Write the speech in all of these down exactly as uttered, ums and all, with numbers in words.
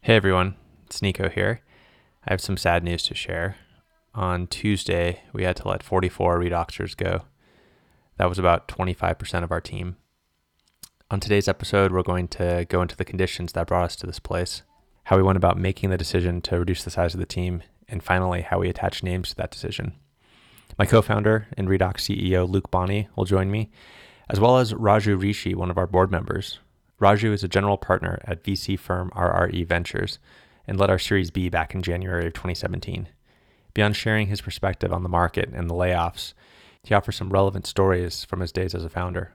Hey everyone, it's Nico here. I have some sad news to share. On Tuesday, we had to let forty-four Redoxers go. That was about twenty-five percent of our team. On today's episode, we're going to go into the conditions that brought us to this place, how we went about making the decision to reduce the size of the team, and finally, how we attach names to that decision. My co-founder and Redox C E O Luke Bonney will join me, as well as Raju Rishi, one of our board members. Raju is a general partner at V C firm R R E Ventures and led our Series B back in January of twenty seventeen. Beyond sharing his perspective on the market and the layoffs, he offers some relevant stories from his days as a founder.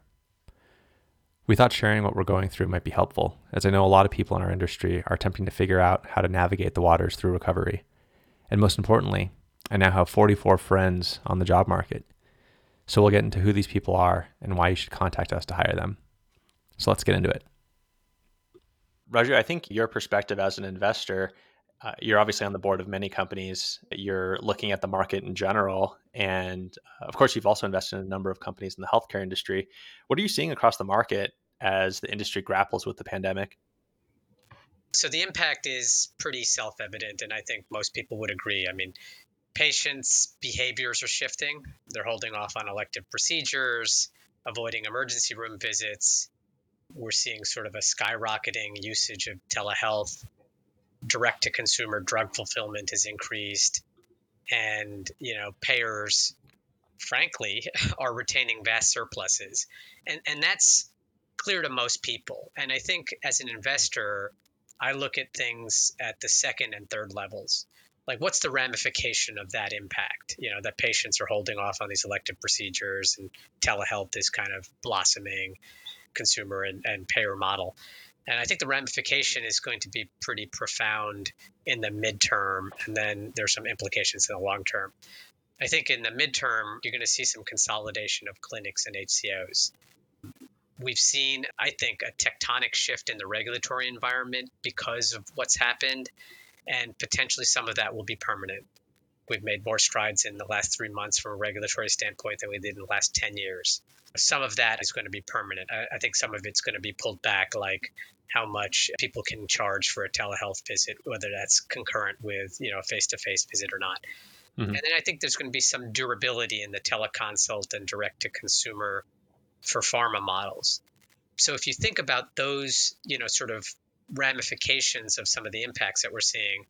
We thought sharing what we're going through might be helpful, as I know a lot of people in our industry are attempting to figure out how to navigate the waters through recovery. And most importantly, I now have forty-four friends on the job market. So we'll get into who these people are and why you should contact us to hire them. So let's get into it. Raju, I think your perspective as an investor, uh, you're obviously on the board of many companies. You're looking at the market in general. And uh, of course, you've also invested in a number of companies in the healthcare industry. What are you seeing across the market as the industry grapples with the pandemic? So the impact is pretty self-evident, and I think most people would agree. I mean, patients' behaviors are shifting. They're holding off on elective procedures, avoiding emergency room visits. We're seeing sort of a skyrocketing usage of telehealth. Direct-to-consumer drug fulfillment has increased. And, you know, payers, frankly, are retaining vast surpluses. And, and that's clear to most people. And I think as an investor, I look at things at the second and third levels. Like, what's the ramification of that impact? You know, that patients are holding off on these elective procedures and telehealth is kind of blossoming consumer and, and payer model. And I think the ramification is going to be pretty profound in the midterm, and then there's some implications in the long term. I think in the midterm, you're going to see some consolidation of clinics and H C Os. We've seen, I think, a tectonic shift in the regulatory environment because of what's happened, and potentially some of that will be permanent. We've made more strides in the last three months from a regulatory standpoint than we did in the last ten years. Some of that is going to be permanent. I, I think some of it's going to be pulled back, like how much people can charge for a telehealth visit, whether that's concurrent with, you know, a face-to-face visit or not. Mm-hmm. And then I think there's going to be some durability in the teleconsult and direct-to-consumer for pharma models. So if you think about those, you know, sort of ramifications of some of the impacts that we're seeing,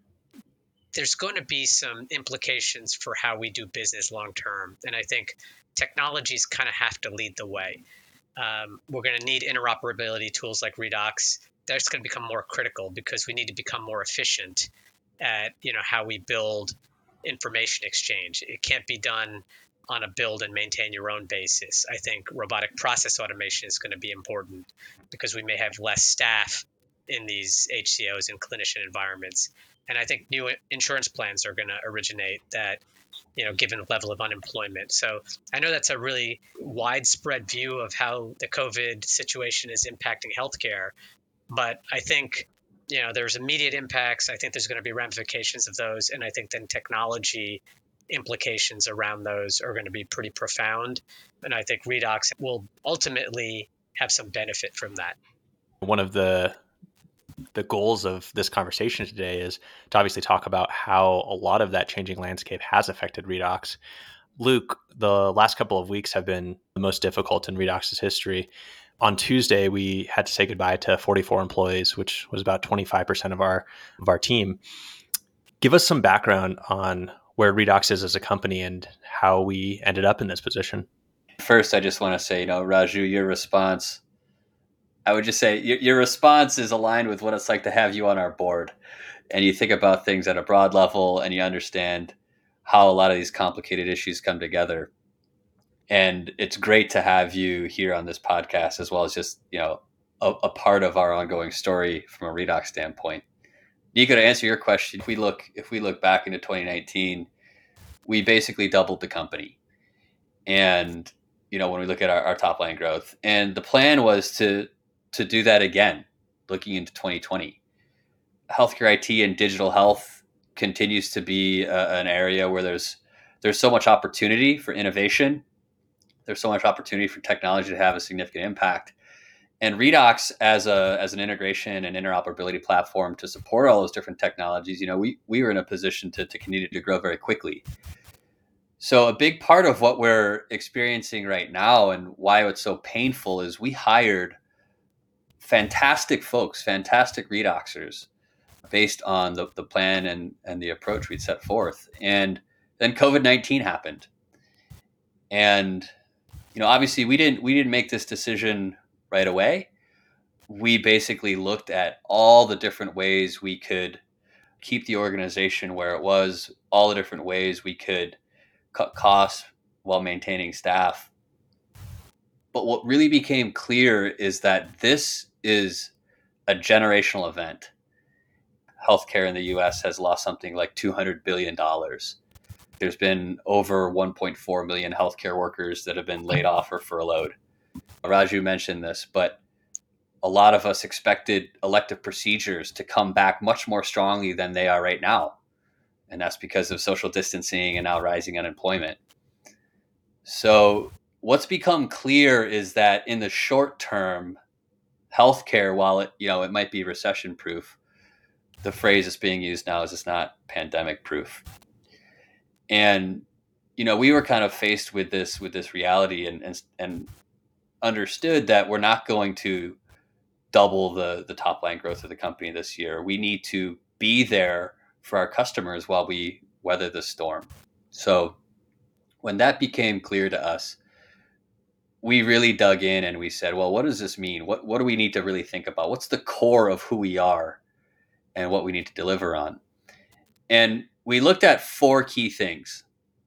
there's going to be some implications for how we do business long term. And I think technologies kind of have to lead the way. Um, we're going to need interoperability tools like Redox. That's going to become more critical because we need to become more efficient at, you know, how we build information exchange. It can't be done on a build and maintain your own basis. I think robotic process automation is going to be important because we may have less staff in these H C Os and clinician environments. And I think new insurance plans are going to originate that, you know, given the level of unemployment. So I know that's a really widespread view of how the COVID situation is impacting healthcare. But I think, you know, there's immediate impacts. I think there's going to be ramifications of those. And I think then technology implications around those are going to be pretty profound. And I think Redox will ultimately have some benefit from that. One of the the goals of this conversation today is to obviously talk about how a lot of that changing landscape has affected Redox. Luke, the last couple of weeks have been the most difficult in Redox's history. On Tuesday, we had to say goodbye to forty-four employees, which was about twenty-five percent of our of our team. Give us some background on where Redox is as a company and how we ended up in this position. First, I just want to say, you know, Raju, your response, I would just say your, your response is aligned with what it's like to have you on our board. And you think about things at a broad level and you understand how a lot of these complicated issues come together. And it's great to have you here on this podcast, as well as just, you know, a, a part of our ongoing story from a Redox standpoint. Nico, to answer your question, if we look if we look back into twenty nineteen, we basically doubled the company. And, you know, when we look at our, our top line growth, and the plan was to to do that again, looking into twenty twenty. Healthcare I T and digital health continues to be a, an area where there's there's so much opportunity for innovation. There's so much opportunity for technology to have a significant impact. And Redox as a as an integration and interoperability platform to support all those different technologies, you know, we we were in a position to to continue to grow very quickly. So a big part of what we're experiencing right now and why it's so painful is we hired fantastic folks, fantastic redoxers based on the, the plan and, and the approach we'd set forth. And then COVID nineteen happened. And, you know, obviously we didn't we didn't make this decision right away. We basically looked at all the different ways we could keep the organization where it was, all the different ways we could cut costs while maintaining staff. But what really became clear is that this is a generational event. Healthcare in the U S has lost something like two hundred billion dollars. There's been over one point four million healthcare workers that have been laid off or furloughed. Raju mentioned this, but a lot of us expected elective procedures to come back much more strongly than they are right now. And that's because of social distancing and now rising unemployment. So what's become clear is that in the short term, healthcare, while it, you know, it might be recession proof, the phrase that's being used now is it's not pandemic proof. And, you know, we were kind of faced with this, with this reality and, and, and understood that we're not going to double the, the top line growth of the company this year. We need to be there for our customers while we weather the storm. So when that became clear to us, we really dug in and we said, well, what does this mean? What, what do we need to really think about? What's the core of who we are and what we need to deliver on? And we looked at four key things.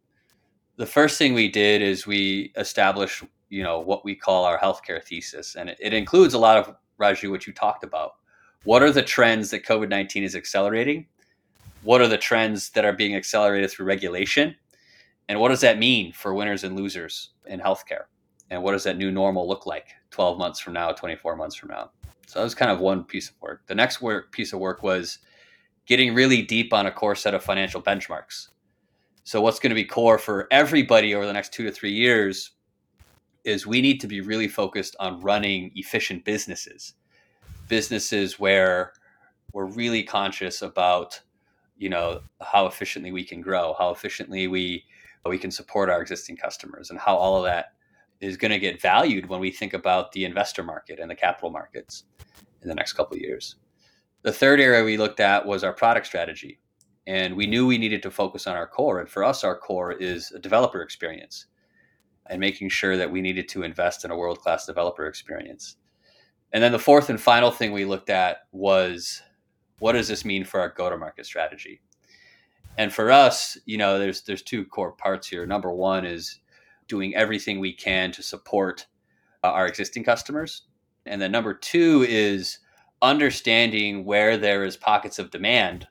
The first thing we did is we established, you know, what we call our healthcare thesis. And it, it includes a lot of, Raju, what you talked about. What are the trends that COVID nineteen is accelerating? What are the trends that are being accelerated through regulation? And what does that mean for winners and losers in healthcare? And what does that new normal look like twelve months from now, twenty-four months from now? So that was kind of one piece of work. The next work, piece of work was getting really deep on a core set of financial benchmarks. So what's going to be core for everybody over the next two to three years is we need to be really focused on running efficient businesses, businesses where we're really conscious about, you know, how efficiently we can grow, how efficiently we we can support our existing customers, and how all of that is going to get valued when we think about the investor market and the capital markets in the next couple of years. The third area we looked at was our product strategy. And we knew we needed to focus on our core. And for us, our core is a developer experience and making sure that we needed to invest in a world-class developer experience. And then the fourth and final thing we looked at was, what does this mean for our go-to-market strategy? And for us, you know, there's there's two core parts here. Number one is doing everything we can to support uh, our existing customers. And then number two is understanding where there is pockets of demand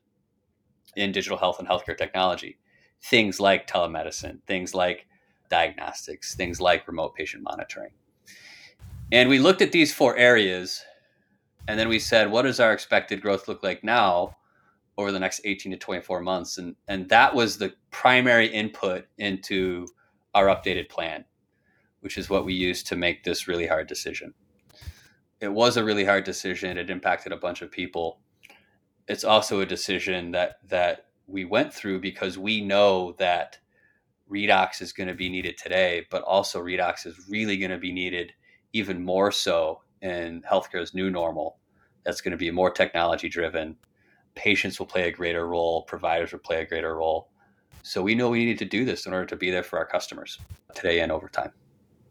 in digital health and healthcare technology. Things like telemedicine, things like diagnostics, things like remote patient monitoring. And we looked at these four areas, and then we said, what does our expected growth look like now over the next eighteen to twenty-four months? And, and that was the primary input into our updated plan, which is what we used to make this really hard decision. It was a really hard decision. It impacted a bunch of people. It's also a decision that that we went through because we know that Redox is going to be needed today, but also Redox is really going to be needed even more so in healthcare's new normal. That's going to be more technology driven. Patients will play a greater role. Providers will play a greater role. So we know we need to do this in order to be there for our customers today and over time.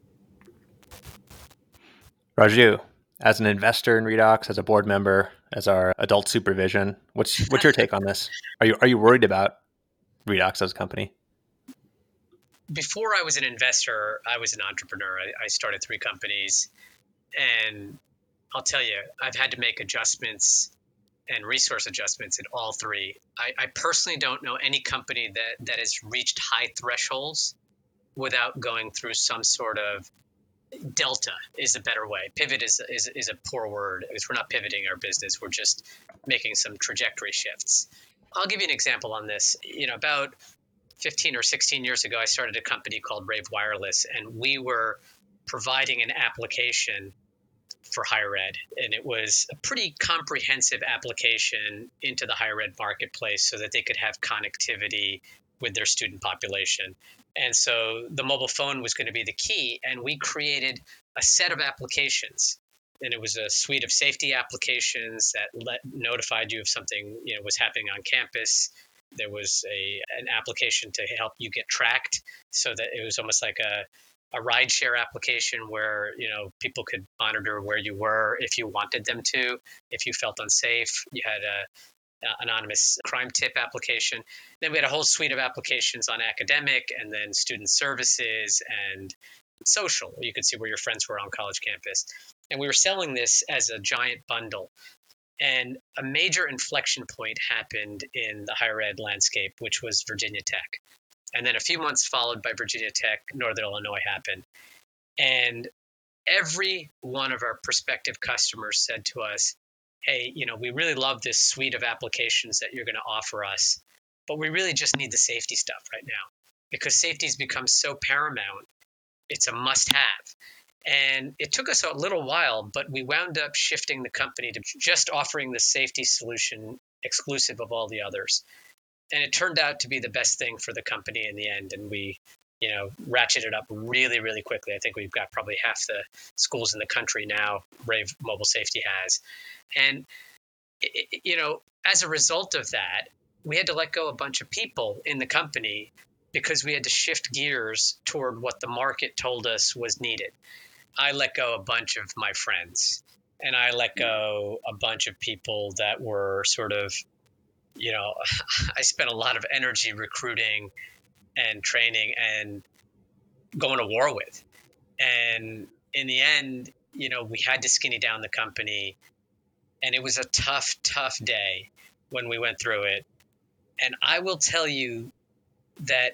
Raju, as an investor in Redox, as a board member, as our adult supervision, what's what's your take on this? Are you are you worried about Redox as a company? Before I was an investor, I was an entrepreneur. I, I started three companies, and I'll tell you, I've had to make adjustments and resource adjustments in all three. I, I personally don't know any company that, that has reached high thresholds without going through some sort of delta is a better way. Pivot is, is, is a poor word because we're not pivoting our business. We're just making some trajectory shifts. I'll give you an example on this. You know, about fifteen or sixteen years ago, I started a company called Rave Wireless, and we were providing an application for higher ed. And it was a pretty comprehensive application into the higher ed marketplace so that they could have connectivity with their student population. And so the mobile phone was going to be the key. And we created a set of applications. And it was a suite of safety applications that let, notified you if something you know, was happening on campus. There was a an application to help you get tracked, so that it was almost like a a rideshare application where you know people could monitor where you were if you wanted them to. If you felt unsafe, you had a, a anonymous crime tip application. Then we had a whole suite of applications on academic, and then student services and social. You could see where your friends were on college campus, and we were selling this as a giant bundle. And a major inflection point happened in the higher ed landscape, which was Virginia Tech. And then a few months followed by Virginia Tech, Northern Illinois happened. And every one of our prospective customers said to us, hey, you know, we really love this suite of applications that you're going to offer us, but we really just need the safety stuff right now because safety has become so paramount. It's a must have. And it took us a little while, but we wound up shifting the company to just offering the safety solution exclusive of all the others. And it turned out to be the best thing for the company in the end. And we, you know, ratcheted up really, really quickly. I think we've got probably half the schools in the country now Rave Mobile Safety has. And, it, you know, as a result of that, we had to let go a bunch of people in the company because we had to shift gears toward what the market told us was needed. I let go a bunch of my friends, and I let go a bunch of people that were sort of, you know, I spent a lot of energy recruiting and training and going to war with. And in the end, you know, we had to skinny down the company, and it was a tough, tough day when we went through it. And I will tell you that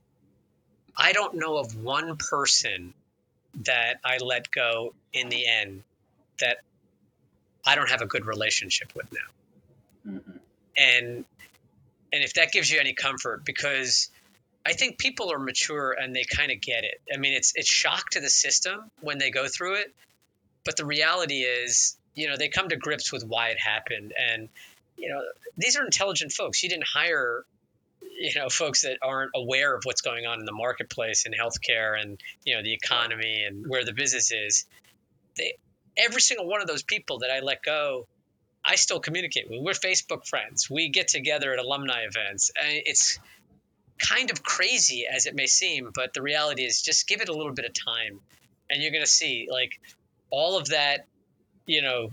I don't know of one person that I let go in the end that I don't have a good relationship with now. Mm-hmm. And and if that gives you any comfort, because I think people are mature and they kind of get it. I mean, it's it's shock to the system when they go through it, but the reality is, you know, they come to grips with why it happened. And, you know, these are intelligent folks. You didn't hire you know, folks that aren't aware of what's going on in the marketplace and healthcare and, you know, the economy and where the business is. They, every single one of those people that I let go, I still communicate with. We're Facebook friends. We get together at alumni events. And it's kind of crazy as it may seem, but the reality is just give it a little bit of time and you're going to see like all of that, you know,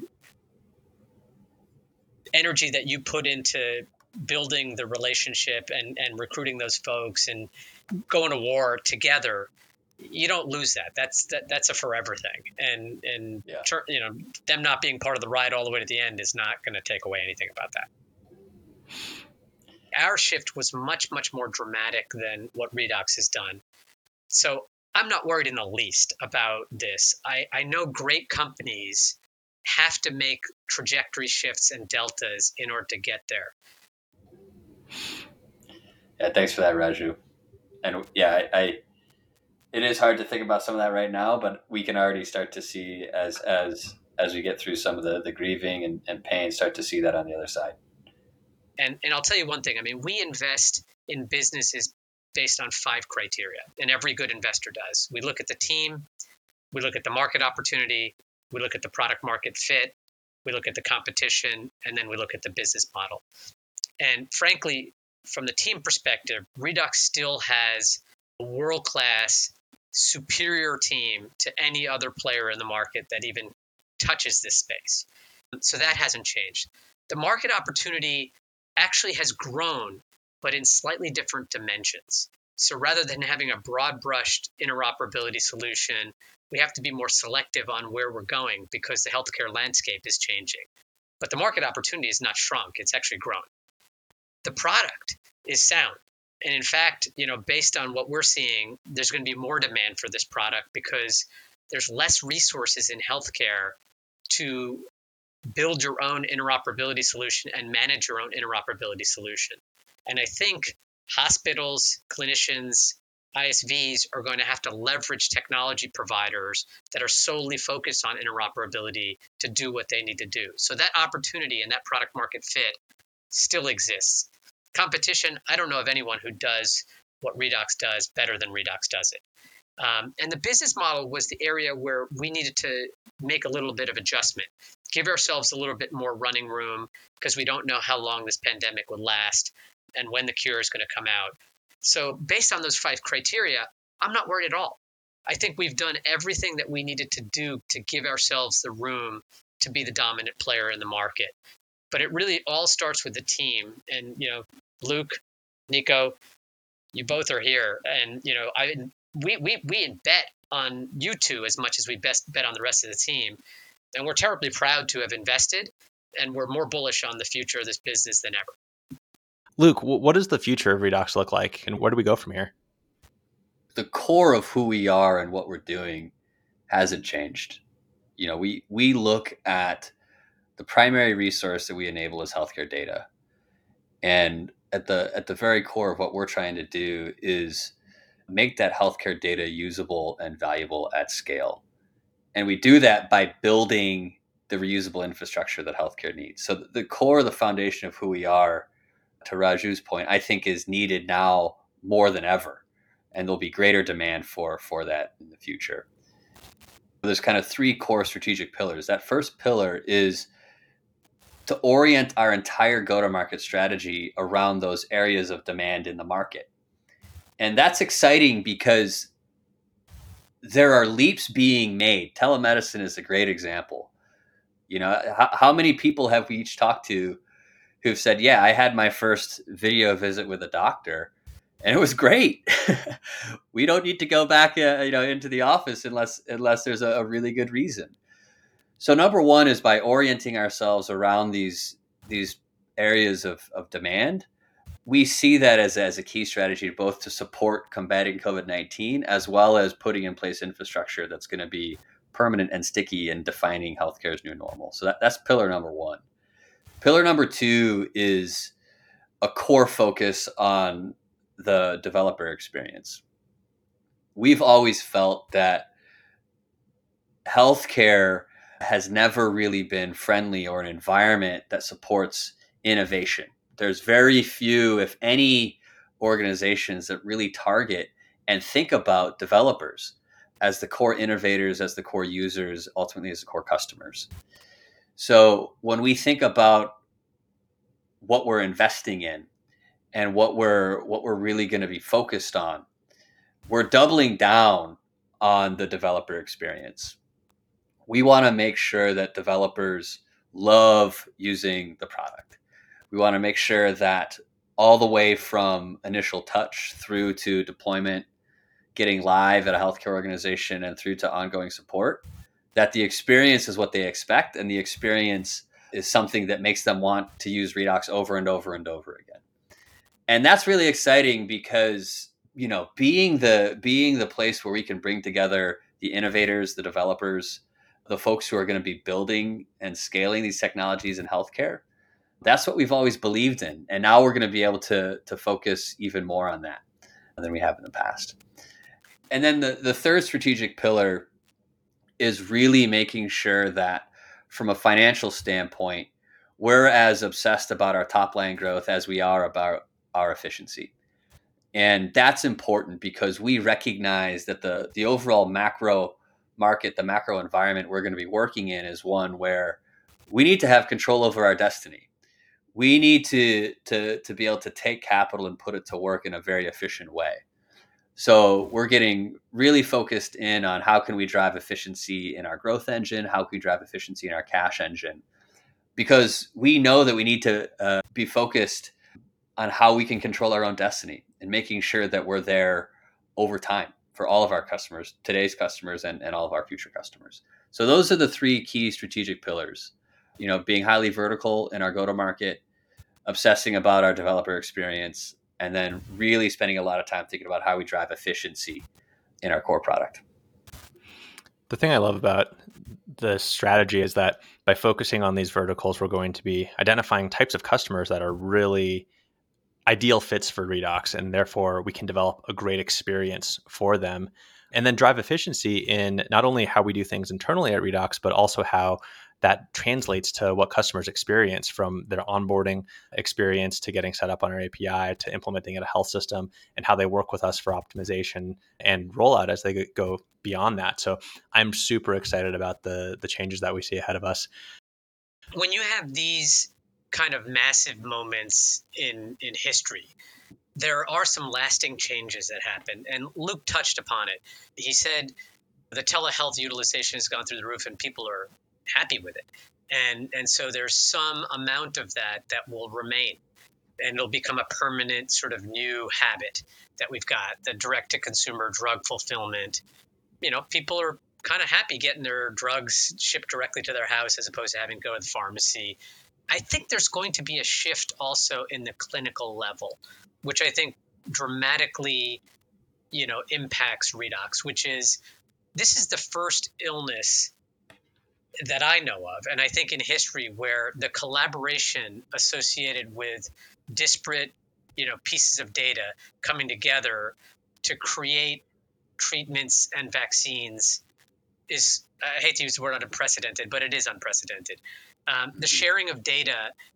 energy that you put into building the relationship and, and recruiting those folks and going to war together, you don't lose that. That's that, that's a forever thing. And and yeah. ter, you know them not being part of the ride all the way to the end is not going to take away anything about that. Our shift was much much more dramatic than what Redox has done. So I'm not worried in the least about this. I, I know great companies have to make trajectory shifts and deltas in order to get there. Yeah, thanks for that, Raju. And yeah, I, I it is hard to think about some of that right now, but we can already start to see as as as we get through some of the, the grieving and, and pain, start to see that on the other side. And and I'll tell you one thing. I mean, we invest in businesses based on five criteria, and every good investor does. We look at the team, we look at the market opportunity, we look at the product market fit, we look at the competition, and then we look at the business model. And frankly, from the team perspective, Redox still has a world-class, superior team to any other player in the market that even touches this space. So that hasn't changed. The market opportunity actually has grown, but in slightly different dimensions. So rather than having a broad-brushed interoperability solution, we have to be more selective on where we're going because the healthcare landscape is changing. But the market opportunity is not shrunk, it's actually grown. The product is sound. And in fact, you know, based on what we're seeing, there's going to be more demand for this product because there's less resources in healthcare to build your own interoperability solution and manage your own interoperability solution. And I think hospitals, clinicians, I S Vs are going to have to leverage technology providers that are solely focused on interoperability to do what they need to do. So that opportunity and that product market fit still exists. Competition, I don't know of anyone who does what Redox does better than Redox does it. Um, and the business model was the area where we needed to make a little bit of adjustment, give ourselves a little bit more running room because we don't know how long this pandemic would last and when the cure is going to come out. So based on those five criteria, I'm not worried at all. I think we've done everything that we needed to do to give ourselves the room to be the dominant player in the market. But it really all starts with the team. And, you know, Luke, Nico, you both are here. And, you know, I we we we bet on you two as much as we best bet on the rest of the team. And we're terribly proud to have invested. And we're more bullish on the future of this business than ever. Luke, what does the future of Redox look like, and where do we go from here? The core of who we are and what we're doing hasn't changed. You know, we we look at the primary resource that we enable is healthcare data, and at the at the very core of what we're trying to do is make that healthcare data usable and valuable at scale. And we do that by building the reusable infrastructure that healthcare needs. So the core, the foundation of who we are, to Raju's point, I think is needed now more than ever. And there'll be greater demand for, for that in the future. There's kind of three core strategic pillars. That first pillar is to orient our entire go-to-market strategy around those areas of demand in the market. And that's exciting because there are leaps being made. Telemedicine is a great example. You know, how, how many people have we each talked to who've said, yeah, I had my first video visit with a doctor and it was great. We don't need to go back, uh, you know, into the office unless unless there's a, a really good reason. So number one is by orienting ourselves around these these areas of, of demand. We see that as, as a key strategy, both to support combating COVID nineteen, as well as putting in place infrastructure that's going to be permanent and sticky and defining healthcare's new normal. So that, that's pillar number one. Pillar number two is a core focus on the developer experience. We've always felt that healthcare has never really been friendly or an environment that supports innovation. There's very few, if any, organizations that really target and think about developers as the core innovators, as the core users, ultimately as the core customers. So when we think about what we're investing in and what we're what we're really going to be focused on, we're doubling down on the developer experience. We want to make sure that developers love using the product. We want to make sure that all the way from initial touch through to deployment, getting live at a healthcare organization and through to ongoing support, that the experience is what they expect, and the experience is something that makes them want to use Redox over and over and over again. And that's really exciting because, you know, being the being the place where we can bring together the innovators, the developers, the folks who are going to be building and scaling these technologies in healthcare, that's what we've always believed in. And now we're going to be able to, to focus even more on that than we have in the past. And then the, the third strategic pillar is really making sure that from a financial standpoint, we're as obsessed about our top line growth as we are about our efficiency. And that's important because we recognize that the, the overall macro market, the macro environment we're going to be working in is one where we need to have control over our destiny. We need to, to, to be able to take capital and put it to work in a very efficient way. So we're getting really focused in on how can we drive efficiency in our growth engine, how can we drive efficiency in our cash engine, because we know that we need to uh, be focused on how we can control our own destiny and making sure that we're there over time for all of our customers, today's customers and, and all of our future customers. So those are the three key strategic pillars, you know, being highly vertical in our go-to-market, obsessing about our developer experience, and then really spending a lot of time thinking about how we drive efficiency in our core product. The thing I love about the strategy is that by focusing on these verticals, we're going to be identifying types of customers that are really ideal fits for Redox, and therefore we can develop a great experience for them and then drive efficiency in not only how we do things internally at Redox, but also how that translates to what customers experience, from their onboarding experience to getting set up on our A P I to implementing at a health system, and how they work with us for optimization and rollout as they go beyond that. So I'm super excited about the the changes that we see ahead of us. When you have these kind of massive moments in in history, there are some lasting changes that happen. And Luke touched upon it. He said the telehealth utilization has gone through the roof and people are happy with it. And and so there's some amount of that that will remain, and it'll become a permanent sort of new habit that we've got, the direct to consumer drug fulfillment. You know, people are kind of happy getting their drugs shipped directly to their house as opposed to having to go to the pharmacy. I think there's going to be a shift also in the clinical level, which I think dramatically, you know, impacts Redox, which is, this is the first illness that I know of, and I think in history, where the collaboration associated with disparate, you know, pieces of data coming together to create treatments and vaccines is, I hate to use the word unprecedented, but it is unprecedented. Um, the sharing of data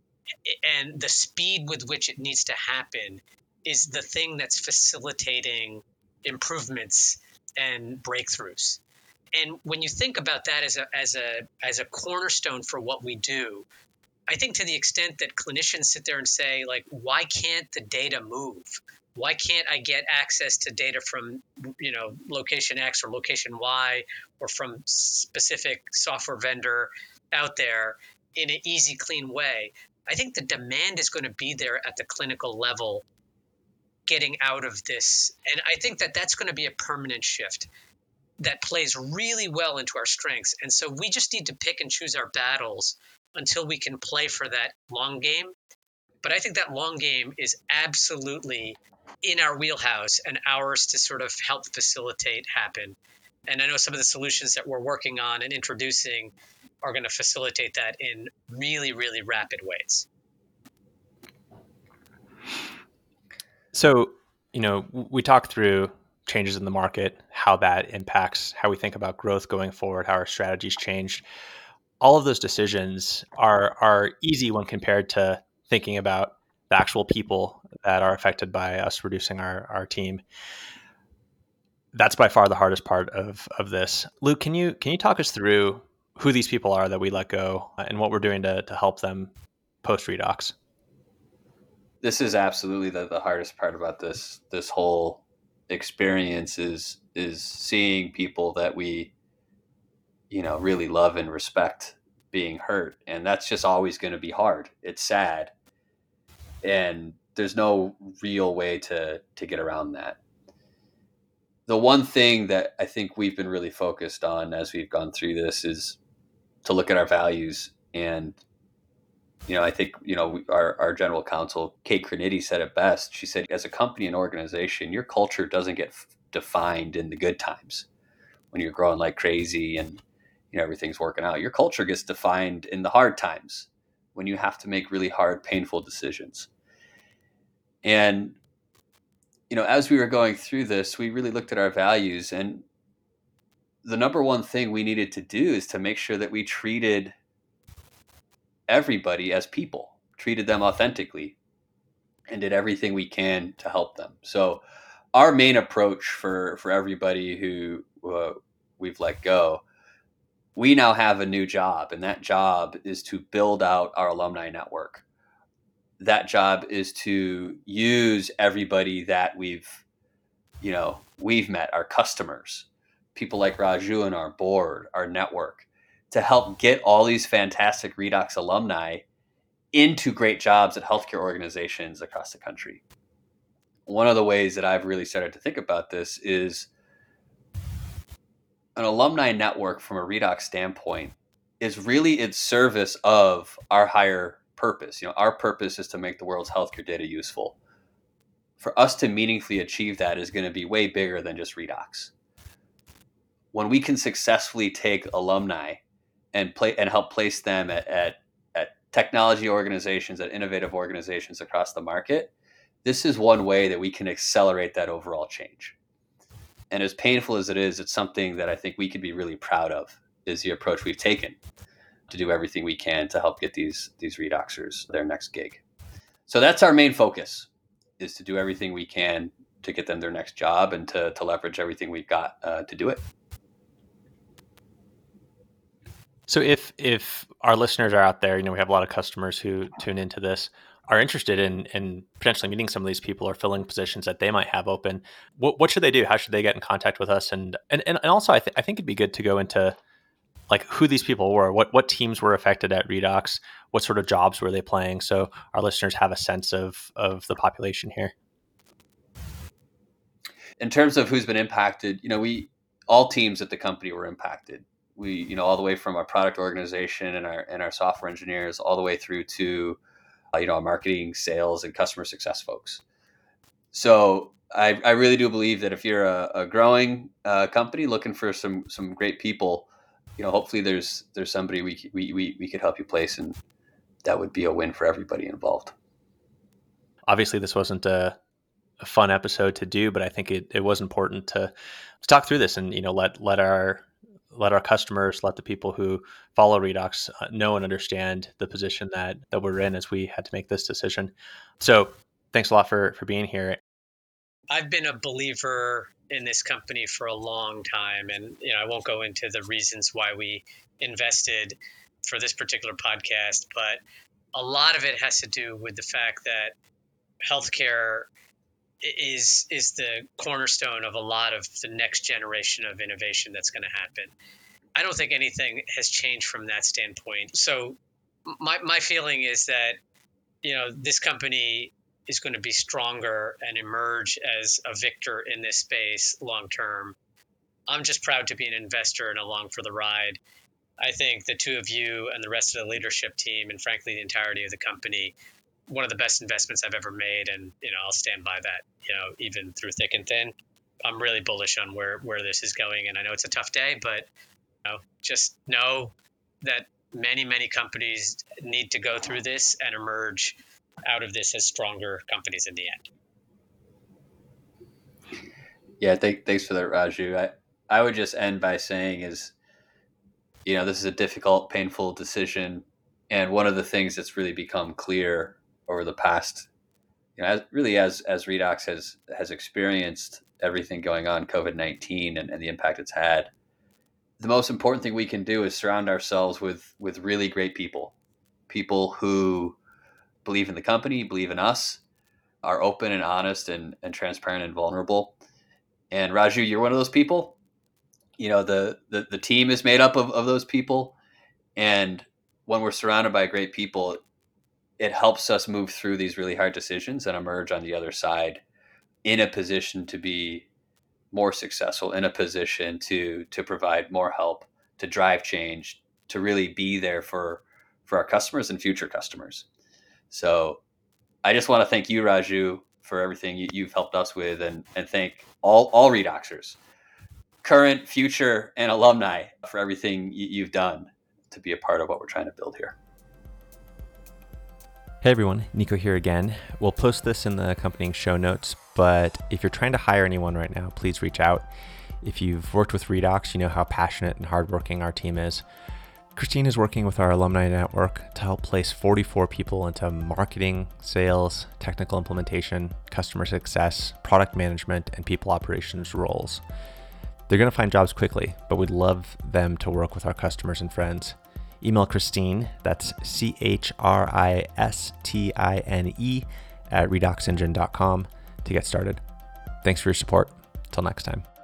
and the speed with which it needs to happen is the thing that's facilitating improvements and breakthroughs. And when you think about that as a as a as a cornerstone for what we do, I think to the extent that clinicians sit there and say, like, why can't the data move? Why can't I get access to data from, you know, location X or location Y or from specific software vendor out there in an easy, clean way? I think the demand is going to be there at the clinical level, getting out of this. And I think that that's going to be a permanent shift that plays really well into our strengths. And so we just need to pick and choose our battles until we can play for that long game. But I think that long game is absolutely in our wheelhouse and ours to sort of help facilitate happen. And I know some of the solutions that we're working on and introducing are going to facilitate that in really, really rapid ways. So, you know, we talked through changes in the market, how that impacts how we think about growth going forward, how our strategies changed. All of those decisions are are easy when compared to thinking about the actual people that are affected by us reducing our, our team. That's by far the hardest part of, of this. Luke, can you can you talk us through who these people are that we let go and what we're doing to, to help them post Redox? This is absolutely the, the hardest part about this this whole experience is is seeing people that we, you know, really love and respect being hurt. And that's just always going to be hard. It's sad. And there's no real way to to get around that. The one thing that I think we've been really focused on as we've gone through this is to look at our values. And, you know, I think, you know, our, our general counsel, Kate Craniti, said it best. She said, as a company and organization, your culture doesn't get f- defined in the good times when you're growing like crazy and, you know, everything's working out. Your culture gets defined in the hard times when you have to make really hard, painful decisions. And, you know, as we were going through this, we really looked at our values, and the number one thing we needed to do is to make sure that we treated everybody as people, treated them authentically, and did everything we can to help them. So our main approach for, for everybody who uh, we've let go, we now have a new job, and that job is to build out our alumni network. That job is to use everybody that we've, you know, we've met, our customers, people like Raju and our board, our network, to help get all these fantastic Redox alumni into great jobs at healthcare organizations across the country. One of the ways that I've really started to think about this is an alumni network from a Redox standpoint is really in service of our higher purpose. You know, our purpose is to make the world's healthcare data useful. For us to meaningfully achieve that is going to be way bigger than just Redox. When we can successfully take alumni and play and help place them at, at, at technology organizations, at innovative organizations across the market, this is one way that we can accelerate that overall change. And as painful as it is, it's something that I think we could be really proud of, is the approach we've taken to do everything we can to help get these, these redoxers their next gig. So that's our main focus, is to do everything we can to get them their next job and to, to leverage everything we've got uh, to do it. So if if our listeners are out there, you know, we have a lot of customers who tune into this, are interested in in potentially meeting some of these people or filling positions that they might have open, what what should they do? How should they get in contact with us? And and, and also, I, th- I think it'd be good to go into like who these people were, what what teams were affected at Redox, what sort of jobs were they playing, so our listeners have a sense of of the population here. In terms of who's been impacted, you know, we all teams at the company were impacted. We, you know, all the way from our product organization and our and our software engineers, all the way through to, uh, you know, our marketing, sales, and customer success folks. So I, I really do believe that if you're a, a growing uh, company looking for some some great people, you know, hopefully there's there's somebody we we we, we could help you place, and that would be a win for everybody involved. Obviously, this wasn't a, a fun episode to do, but I think it, it was important to, to talk through this and, you know, let let our let our customers, let the people who follow Redox uh, know and understand the position that that we're in as we had to make this decision. So thanks a lot for for being here. I've been a believer in this company for a long time, and you know, I won't go into the reasons why we invested for this particular podcast, but a lot of it has to do with the fact that healthcare is is the cornerstone of a lot of the next generation of innovation that's going to happen. I don't think anything has changed from that standpoint. So my my feeling is that, you know, this company is going to be stronger and emerge as a victor in this space long term. I'm just proud to be an investor and along for the ride. I think the two of you and the rest of the leadership team, and frankly the entirety of the company, one of the best investments I've ever made, and you know, I'll stand by that, you know, even through thick and thin. I'm really bullish on where where this is going, and I know it's a tough day, but you know, just know that many many companies need to go through this and emerge out of this as stronger companies in the end. Yeah, th- thanks for that, Raju. I I would just end by saying is, you know, this is a difficult, painful decision, and one of the things that's really become clear over the past, you know, as, really as as Redox has has experienced everything going on, COVID nineteen, and, and the impact it's had, the most important thing we can do is surround ourselves with with really great people, people who believe in the company, believe in us, are open and honest and, and transparent and vulnerable. And Raju, you're one of those people. You know, the the, the team is made up of, of those people, and when we're surrounded by great people, it helps us move through these really hard decisions and emerge on the other side in a position to be more successful, in a position to to provide more help, to drive change, to really be there for for our customers and future customers. So I just want to thank you, Raju, for everything you, you've helped us with, and and thank all all Redoxers, current, future, and alumni, for everything you, you've done to be a part of what we're trying to build here. Hey everyone, Nico here again. We'll post this in the accompanying show notes, but if you're trying to hire anyone right now, please reach out. If you've worked with Redox, you know how passionate and hardworking our team is. Christine is working with our alumni network to help place forty-four people into marketing, sales, technical implementation, customer success, product management, and people operations roles. They're going to find jobs quickly, but we'd love them to work with our customers and friends. Email Christine, that's C H R I S T I N E, at redox engine dot com to get started. Thanks for your support. Till next time.